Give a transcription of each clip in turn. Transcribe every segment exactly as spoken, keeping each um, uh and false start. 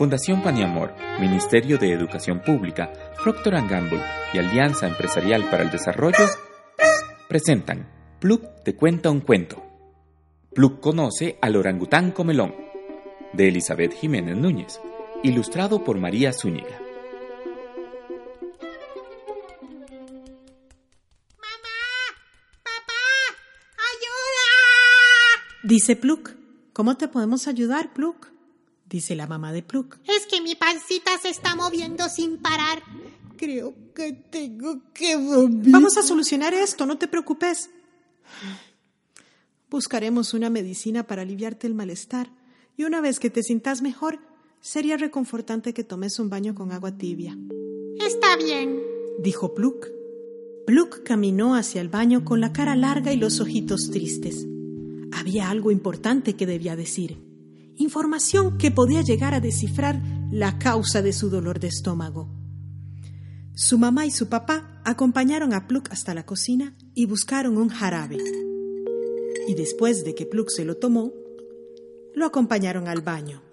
Fundación Pan y Amor, Ministerio de Educación Pública, Procter and Gamble y Alianza Empresarial para el Desarrollo presentan Pluk te cuenta un cuento. Pluk conoce al orangután comelón, de Elizabeth Jiménez Núñez, ilustrado por María Zúñiga. Dice Pluk. ¿Cómo te podemos ayudar, Pluk? Dice la mamá de Pluk. Es que mi pancita se está moviendo sin parar. Creo que tengo que vomitar. Vamos a solucionar esto, no te preocupes. Buscaremos una medicina para aliviarte el malestar. Y una vez que te sientas mejor, sería reconfortante que tomes un baño con agua tibia. Está bien, dijo Pluk. Pluk caminó hacia el baño con la cara larga y los ojitos tristes. Había algo importante que debía decir. Información que podía llegar a descifrar la causa de su dolor de estómago. Su mamá y su papá acompañaron a Pluk hasta la cocina y buscaron un jarabe. Y después de que Pluk se lo tomó, lo acompañaron al baño.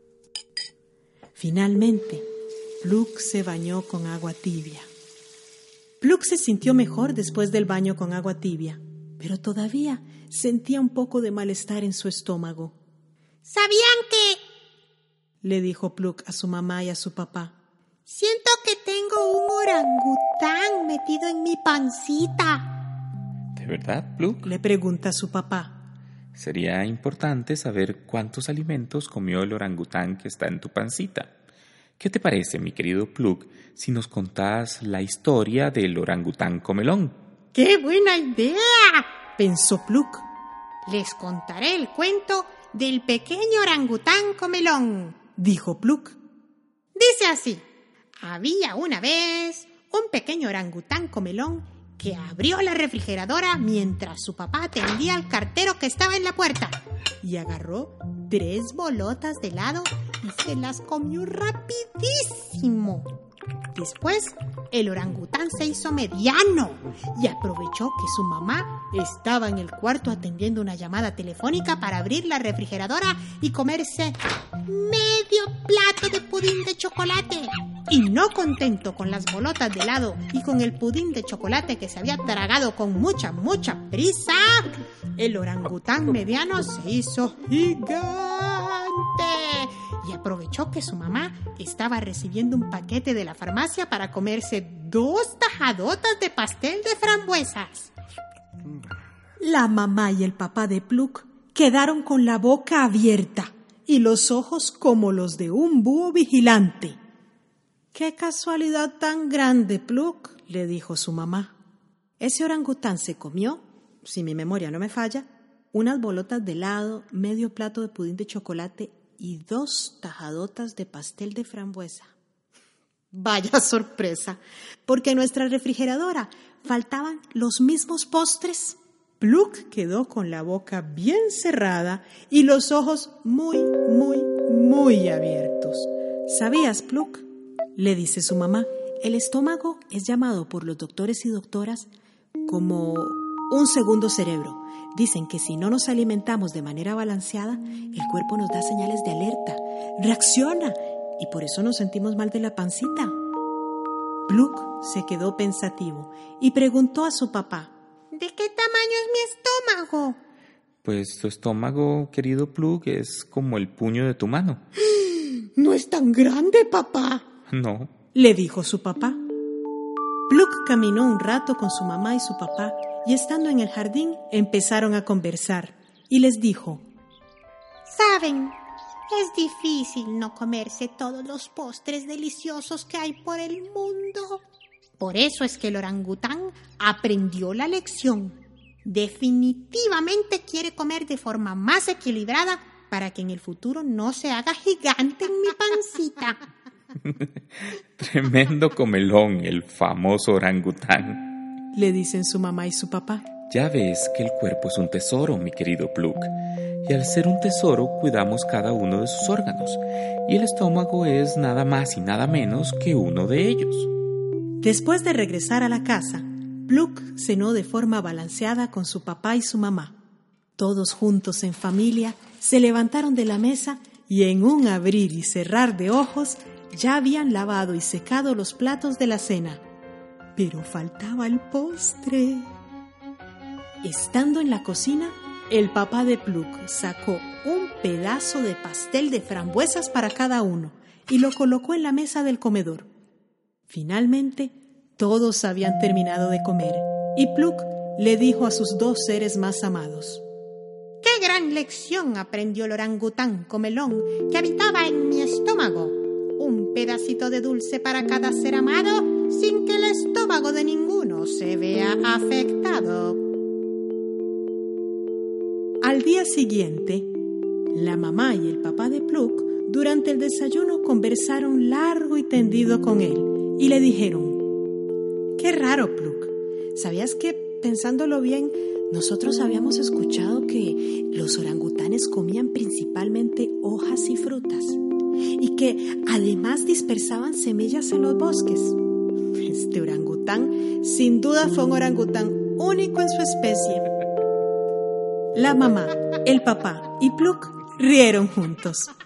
Finalmente, Pluk se bañó con agua tibia. Pluk se sintió mejor después del baño con agua tibia, pero todavía sentía un poco de malestar en su estómago. ¿Sabían que? Le dijo Pluk a su mamá y a su papá. Siento que tengo un orangután metido en mi pancita. ¿De verdad, Pluk? Le pregunta a su papá. Sería importante saber cuántos alimentos comió el orangután que está en tu pancita. ¿Qué te parece, mi querido Pluk, si nos contás la historia del orangután comelón? ¡Qué buena idea!, pensó Pluk. Les contaré el cuento del pequeño orangután comelón, dijo Pluk. Dice así: había una vez un pequeño orangután comelón que abrió la refrigeradora mientras su papá atendía al cartero que estaba en la puerta y agarró tres bolotas de helado y se las comió rapidísimo. Después, el orangután se hizo mediano y aprovechó que su mamá estaba en el cuarto atendiendo una llamada telefónica para abrir la refrigeradora y comerse medio plato de pudín de chocolate. Y no contento con las bolotas de helado y con el pudín de chocolate que se había tragado con mucha, mucha prisa, el orangután mediano se hizo gigante y aprovechó que su mamá estaba recibiendo un paquete de la farmacia para comerse dos tajadotas de pastel de frambuesas. La mamá y el papá de Pluk quedaron con la boca abierta y los ojos como los de un búho vigilante. ¡Qué casualidad tan grande, Pluk!, le dijo su mamá. Ese orangután se comió, si mi memoria no me falla, unas bolotas de helado, medio plato de pudín de chocolate y dos tajadotas de pastel de frambuesa. Vaya sorpresa, porque en nuestra refrigeradora faltaban los mismos postres. Pluk quedó con la boca bien cerrada y los ojos muy, muy, muy abiertos. ¿Sabías, Pluk?, le dice su mamá, el estómago es llamado por los doctores y doctoras como un segundo cerebro. Dicen que si no nos alimentamos de manera balanceada, el cuerpo nos da señales de alerta, reacciona, y por eso nos sentimos mal de la pancita. Pluk se quedó pensativo y preguntó a su papá: ¿de qué tamaño es mi estómago? Pues tu estómago, querido Pluk, es como el puño de tu mano. No es tan grande, papá. No, le dijo su papá. Pluk caminó un rato con su mamá y su papá y estando en el jardín empezaron a conversar y les dijo: ¿saben? Es difícil no comerse todos los postres deliciosos que hay por el mundo. Por eso es que el orangután aprendió la lección. Definitivamente quiere comer de forma más equilibrada para que en el futuro no se haga gigante en mi pancita. Tremendo comelón, el famoso orangután, le dicen su mamá y su papá. Ya ves que el cuerpo es un tesoro, mi querido Pluk, y al ser un tesoro cuidamos cada uno de sus órganos, y el estómago es nada más y nada menos que uno de ellos. Después de regresar a la casa, Pluk cenó de forma balanceada con su papá y su mamá. Todos juntos en familia se levantaron de la mesa y en un abrir y cerrar de ojos ya habían lavado y secado los platos de la cena. Pero faltaba el postre. Estando en la cocina, el papá de Pluk sacó un pedazo de pastel de frambuesas para cada uno y lo colocó en la mesa del comedor. Finalmente, todos habían terminado de comer y Pluk le dijo a sus dos seres más amados: ¡Qué gran lección aprendió el orangután comelón que habitaba en mi estómago! Un pedacito de dulce para cada ser amado sin que el estómago de ninguno se vea afectado. Al día siguiente, la mamá y el papá de Pluk durante el desayuno conversaron largo y tendido con él y le dijeron: «Qué raro, Pluk. ¿Sabías que, pensándolo bien, nosotros habíamos escuchado que los orangutanes comían principalmente hojas y frutas y que además dispersaban semillas en los bosques? Este orangután sin duda fue un orangután único en su especie». La mamá, el papá y Pluk rieron juntos.